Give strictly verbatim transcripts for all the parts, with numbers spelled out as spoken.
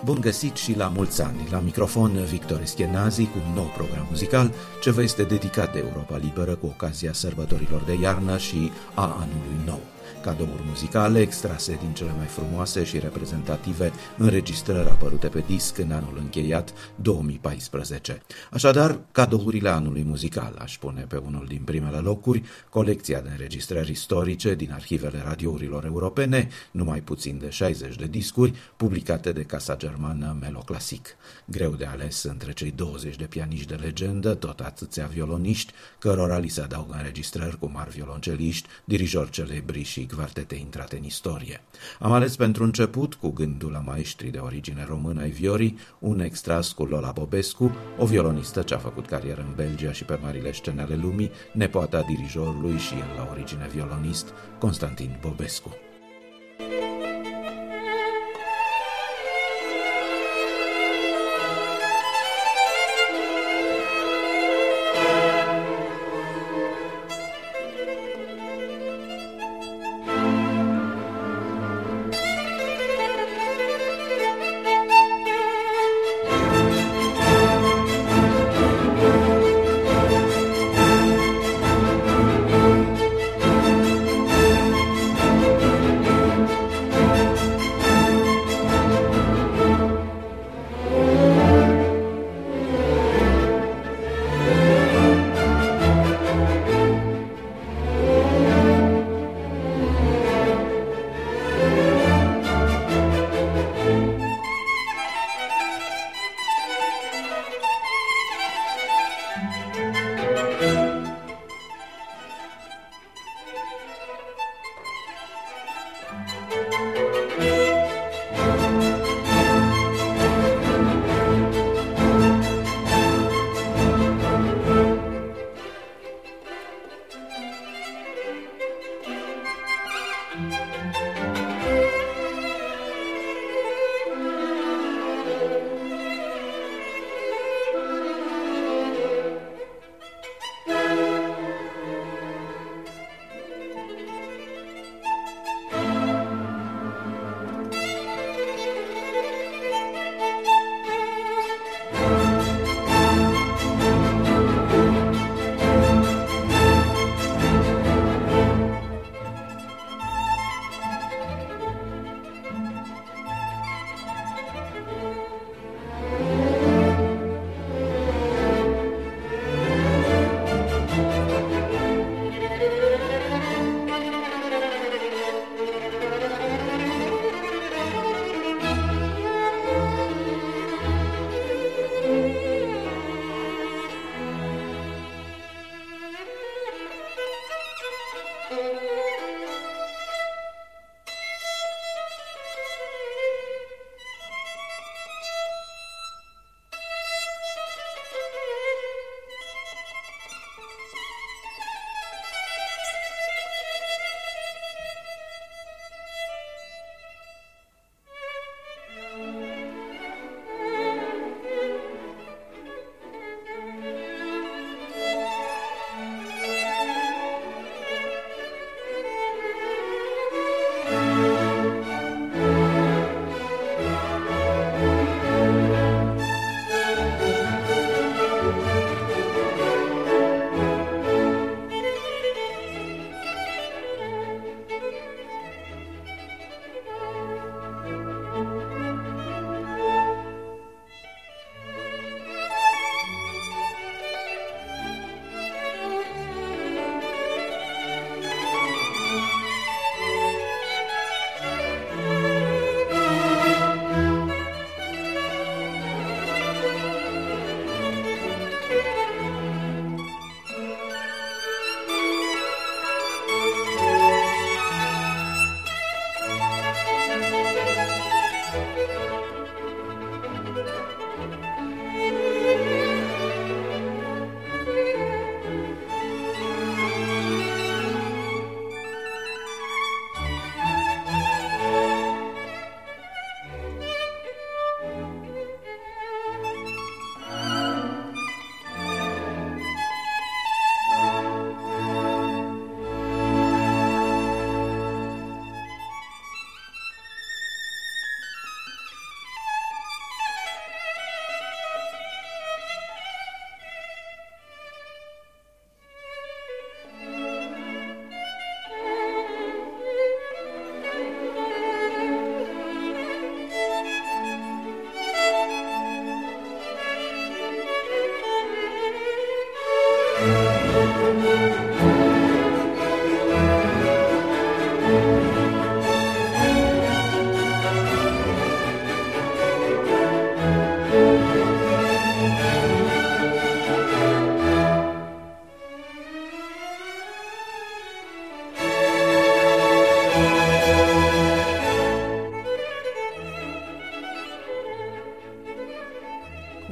Bun găsit și la mulți ani! La microfon Victor Eschenazi cu un nou program muzical ce vă este dedicat de Europa Liberă cu ocazia sărbătorilor de iarnă și a anului nou. Cadouri muzicale extrase din cele mai frumoase și reprezentative înregistrări apărute pe disc în anul încheiat două mii paisprezece. Așadar, cadourile anului muzical, aș pune pe unul din primele locuri colecția de înregistrări istorice din arhivele radiourilor europene, numai puțin de șaizeci de discuri, publicate de casa germană Meloclassic. Greu de ales între cei douăzeci de pianiști de legendă, tot atâția violoniști, cărora li se adaugă înregistrări cu mari violonceliști, dirijori celebri și quartete intrate în istorie. Am ales pentru început, cu gândul la maestrii de origine română ai viorii, un extras cu Lola Bobescu, o violonistă ce a făcut carieră în Belgia și pe marile scene ale lumii, nepoata dirijorului și el la origine violonist, Constantin Bobescu.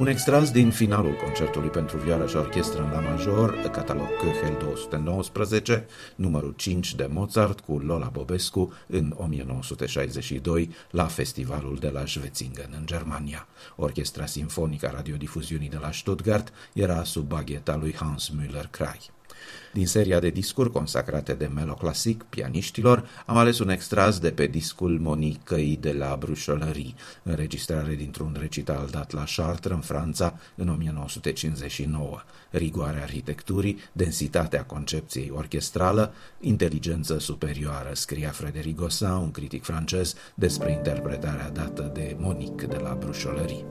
Un extras din finalul concertului pentru vioară și orchestră în la major, catalog Köchel două sute nouăsprezece, numărul cinci de Mozart cu Lola Bobescu în o mie nouă sute șaizeci și doi la festivalul de la Schwetzingen în Germania. Orchestra simfonică a radiodifuziunii de la Stuttgart era sub bagheta lui Hans Müller-Kray. Din seria de discuri consacrate de meloclasic pianiștilor, am ales un extras de pe discul Monicăi de la Bruxellerie, înregistrare dintr-un recital dat la Chartres, în Franța, în o mie nouă sute cincizeci și nouă. Rigoarea arhitecturii, densitatea concepției orchestrală, inteligență superioară, scria Frédéric Gossin, un critic francez, despre interpretarea dată de Monique de la Bruxellerie.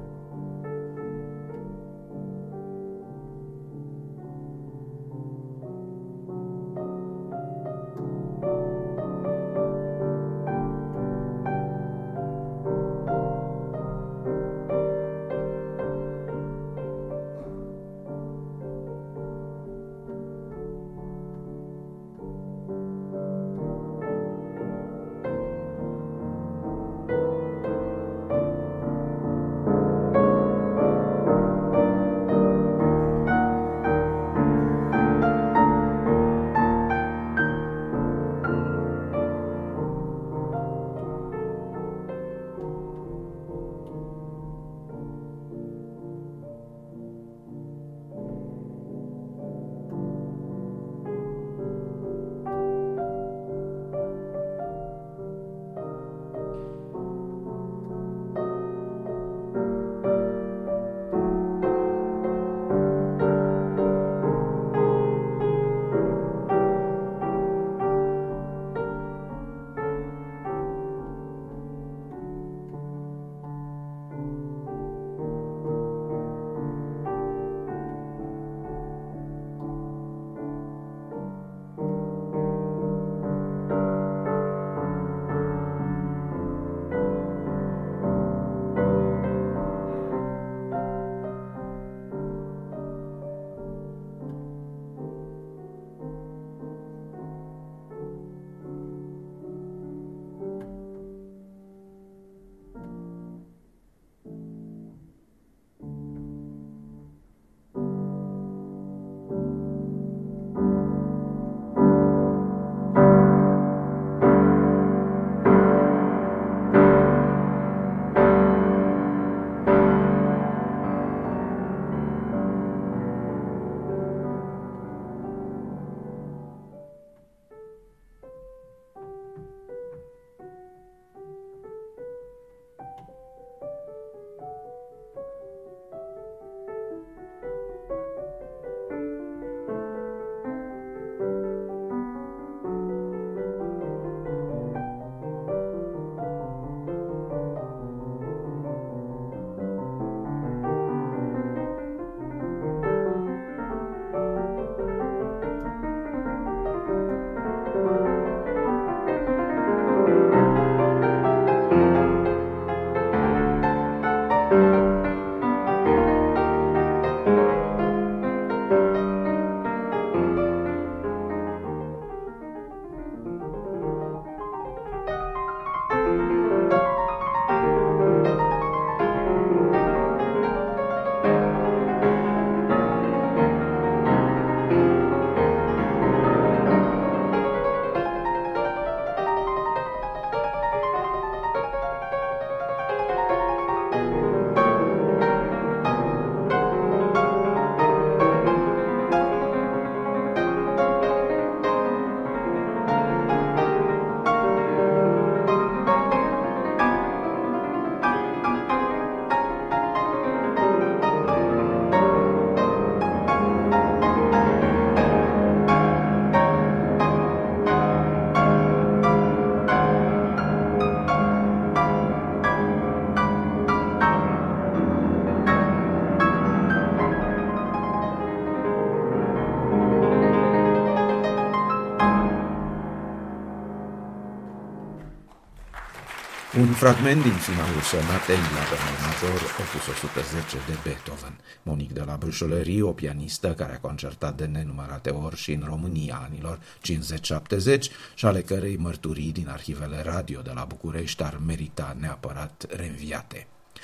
Un fragment din finalul sonatei la bemol major, opus o sută zece de Beethoven. Monique de la Bruxellerie, o pianistă care a concertat de nenumărate ori și în România anilor cincizeci șaptezeci și ale cărei mărturii din arhivele radio de la București ar merita neapărat reînviate.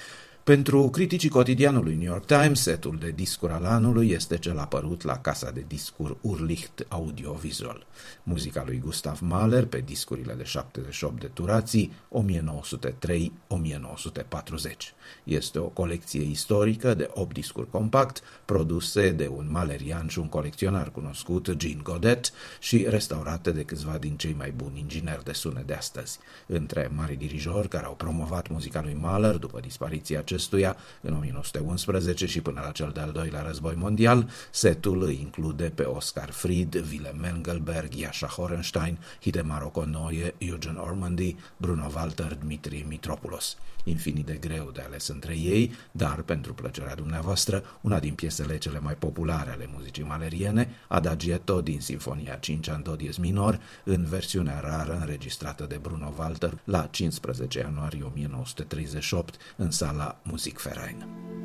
Pentru criticii cotidianului New York Times, setul de discuri al anului este cel apărut la casa de discuri Urlicht Audiovisual. Muzica lui Gustav Mahler pe discurile de șaptezeci și opt de turații o mie nouă sute trei - o mie nouă sute patruzeci. Este o colecție istorică de opt discuri compact, produse de un malerian și un colecționar cunoscut, Gene Godet, și restaurate de câțiva din cei mai buni ingineri de sunet de astăzi. Între mari dirijori care au promovat muzica lui Mahler după dispariția acestuia în o mie nouă sute unsprezece și până la cel de-al doilea război mondial, setul îi include pe Oscar Fried, Willem Mengelberg, Jascha Horenstein, Hidemaro Konoye, Eugen Ormandy, Bruno Walter, Dmitri Mitropoulos. Infinit de greu de ales între ei, dar pentru plăcerea dumneavoastră, una din piesele cele mai populare ale muzicii mahleriene, Adagietto din Sinfonia cinci în do diez minor, în versiunea rară înregistrată de Bruno Walter la cincisprezece ianuarie o mie nouă sute treizeci și opt în sala Musikverein.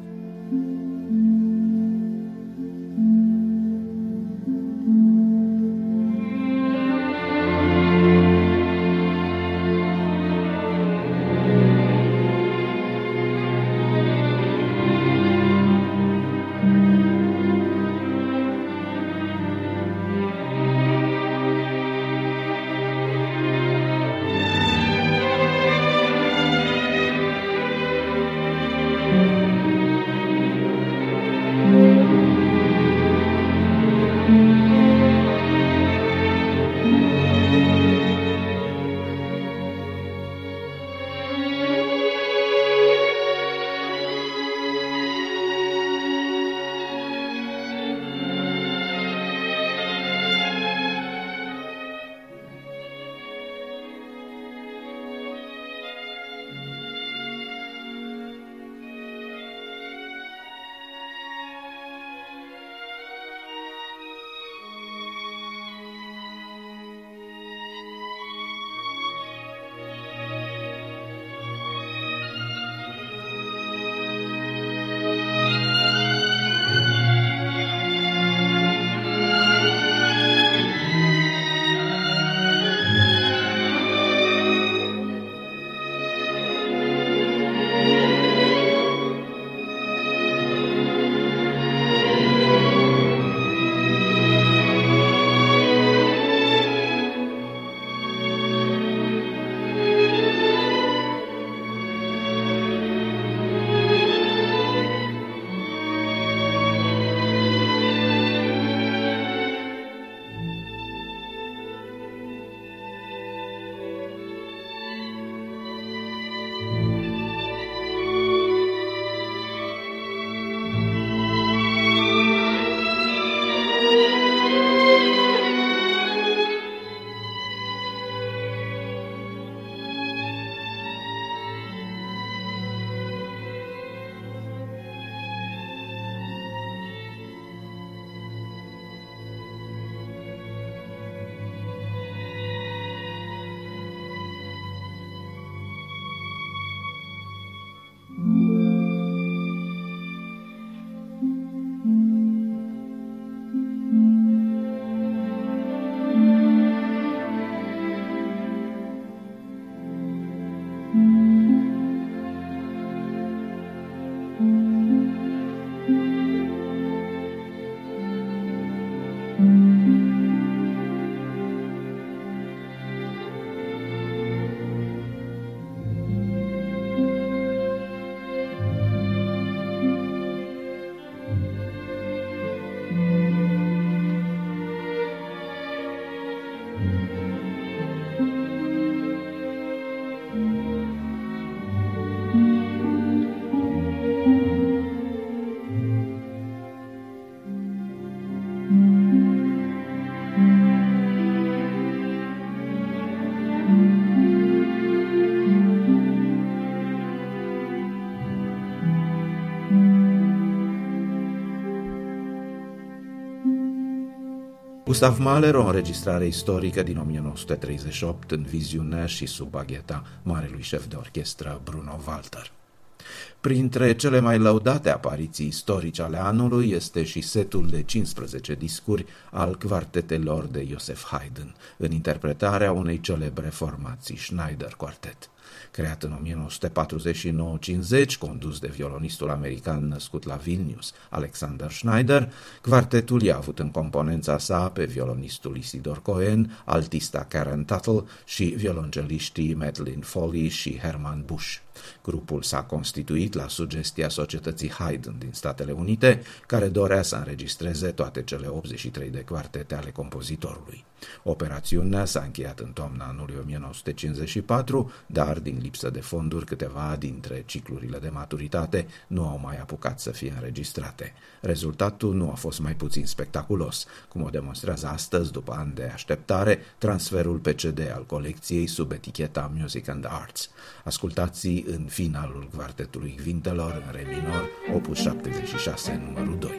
Gustav Mahler, o înregistrare istorică din o mie nouă sute treizeci și opt în viziunea și sub bagheta marelui șef de orchestră Bruno Walter. Printre cele mai lăudate apariții istorice ale anului este și setul de cincisprezece discuri al quartetelor de Joseph Haydn, în interpretarea unei celebre formații Schneider Quartet. Creat în o mie nouă sute patruzeci și nouă cincizeci, condus de violonistul american născut la Vilnius, Alexander Schneider, quartetul i-a avut în componența sa pe violonistul Isidor Cohen, altista Karen Tuttle și violonceliștii Madeline Foley și Herman Busch. Grupul s-a constituit la sugestia Societății Haydn din Statele Unite, care dorea să înregistreze toate cele optzeci și trei de quartete ale compozitorului. Operațiunea s-a încheiat în toamna anului o mie nouă sute cincizeci și patru, dar din lipsă de fonduri, câteva dintre ciclurile de maturitate nu au mai apucat să fie înregistrate. Rezultatul nu a fost mai puțin spectaculos, cum o demonstrează astăzi, după ani de așteptare, transferul pe C D al colecției sub eticheta Music and Arts. Ascultați în finalul quartetului Quintelor în re minor, opus șaptezeci și șase, numărul doi.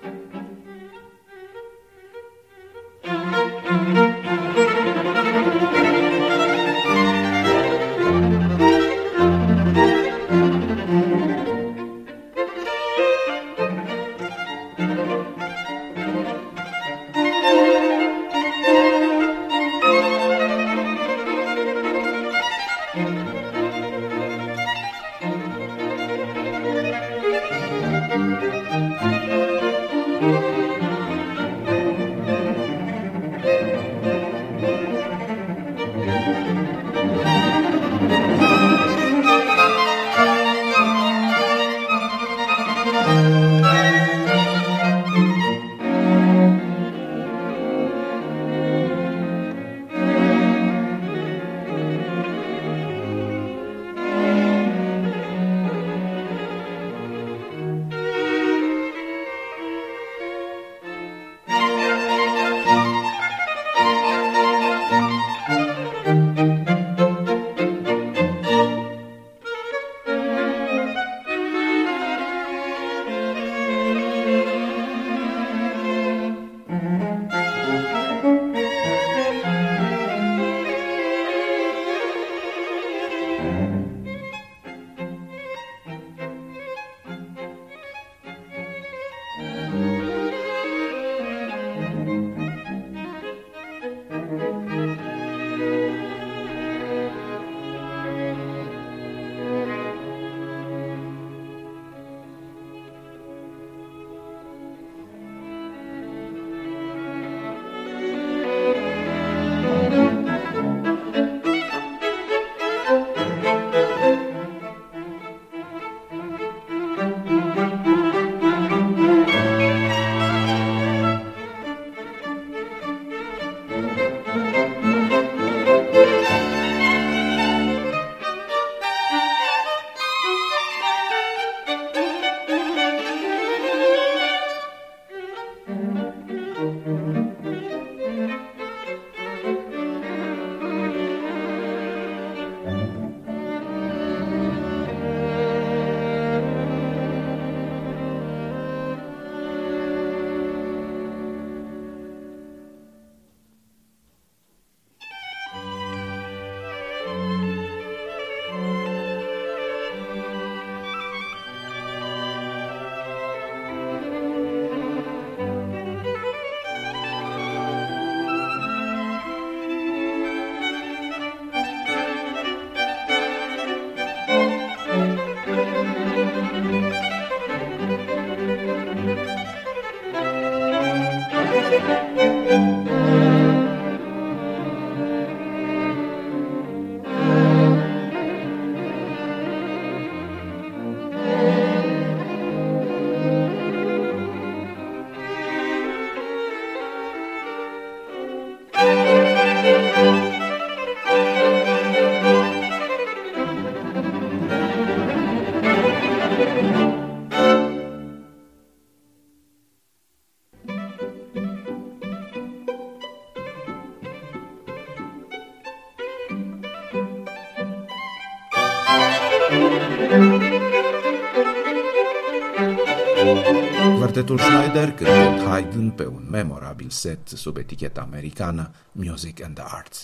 Quartetul Schneider cântând Haydn pe un memorabil set sub eticheta americană Music and Arts.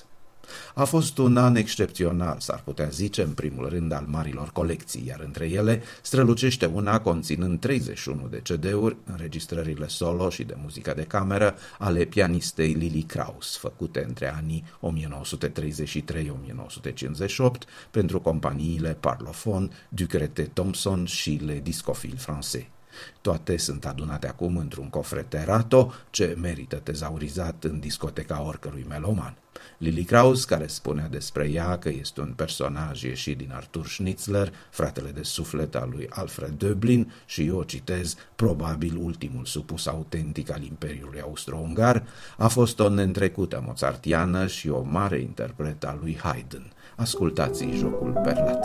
A fost un an excepțional, s-ar putea zice, în primul rând al marilor colecții, iar între ele strălucește una conținând treizeci și unu de C D-uri, înregistrările solo și de muzică de cameră ale pianistei Lily Krauss, făcute între anii o mie nouă sute treizeci și trei - o mie nouă sute cincizeci și opt pentru companiile Parlophone, Ducretet Thompson și Le Discophiles Français. Toate sunt adunate acum într-un cofreterato ce merită tezaurizat în discoteca oricărui meloman. Lily Krauss, care spunea despre ea că este un personaj ieșit din Arthur Schnitzler, fratele de suflet al lui Alfred Döblin și, eu citez, probabil ultimul supus autentic al Imperiului Austro-Ungar, a fost o neîntrecută mozartiană și o mare interpretă a lui Haydn. Ascultați jocul perlat.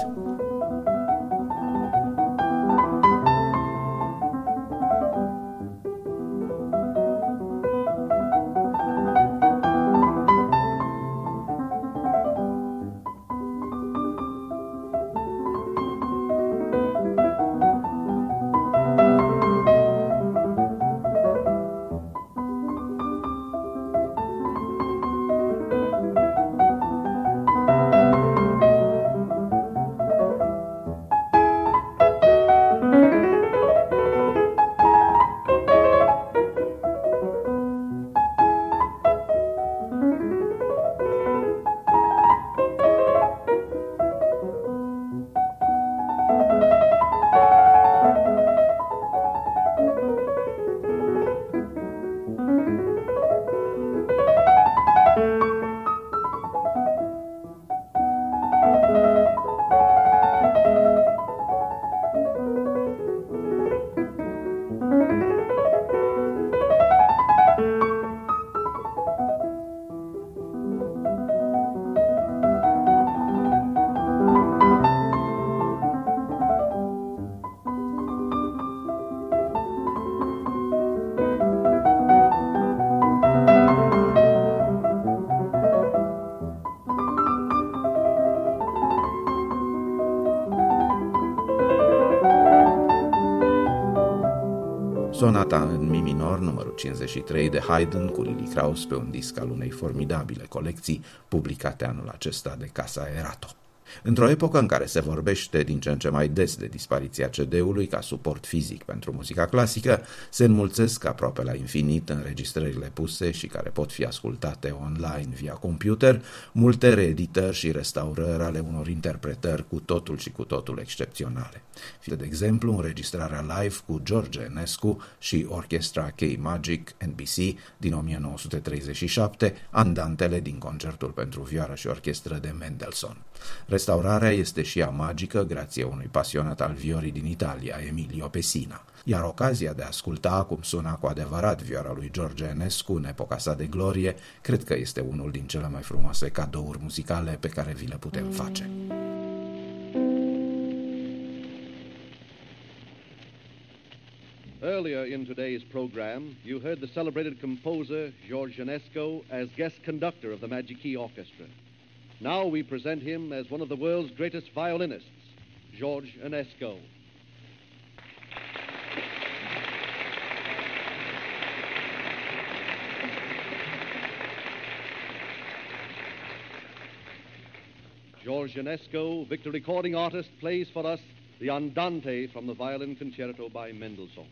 Sonata în mi minor, numărul cincizeci și trei de Haydn, cu Lily Krauss pe un disc al unei formidabile colecții publicate anul acesta de Casa Erato. Într-o epocă în care se vorbește din ce în ce mai des de dispariția C D-ului ca suport fizic pentru muzica clasică, se înmulțesc aproape la infinit înregistrările puse și care pot fi ascultate online via computer, multe reeditări și restaurări ale unor interpretări cu totul și cu totul excepționale. Fie de exemplu înregistrarea live cu George Enescu și Orchestra K-Magic N B C din o mie nouă sute treizeci și șapte, andantele din concertul pentru vioară și orchestră de Mendelssohn. Restaurarea este și ea magică grație unui pasionat al viorii din Italia, Emilio Pessina. Iar ocazia de a asculta cum suna cu adevărat vioara lui George Enescu în epoca sa de glorie, cred că este unul din cele mai frumoase cadouri muzicale pe care vi le putem face. Earlier in today's program, you heard the celebrated composer George Enescu as guest conductor of the Magic Key Orchestra. Now we present him as one of the world's greatest violinists, George Enescu. George Enescu, Victor Recording Artist, plays for us the Andante from the Violin Concerto by Mendelssohn.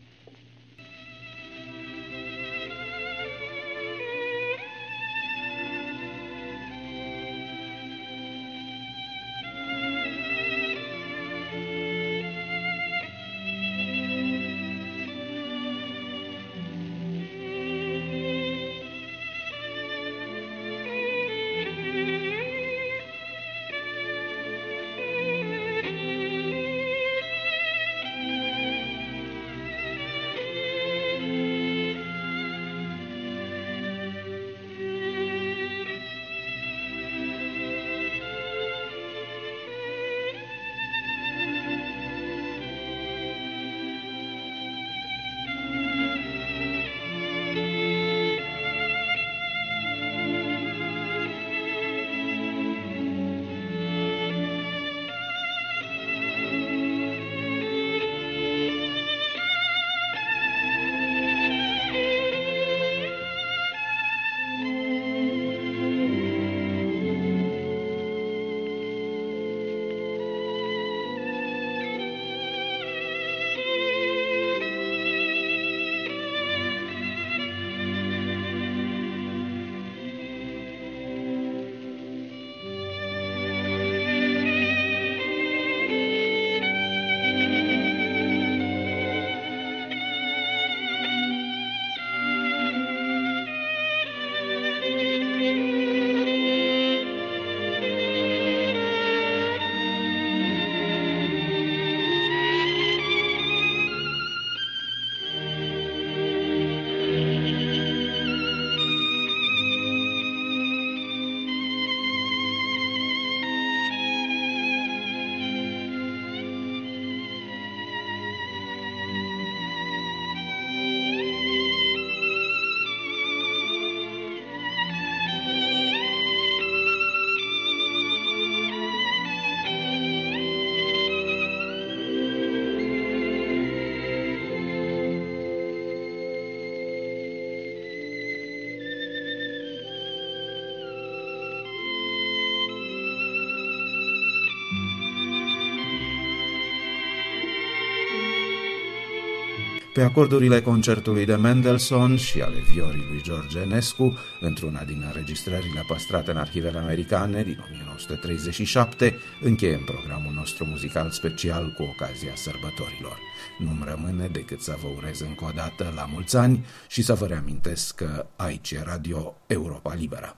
Pe acordurile concertului de Mendelssohn și ale viorii lui George Enescu, într-una din înregistrările păstrate în arhivele americane din o mie nouă sute treizeci și șapte, încheiem programul nostru muzical special cu ocazia sărbătorilor. Nu-mi rămâne decât să vă urez încă o dată la mulți ani și să vă reamintesc că aici e Radio Europa Liberă.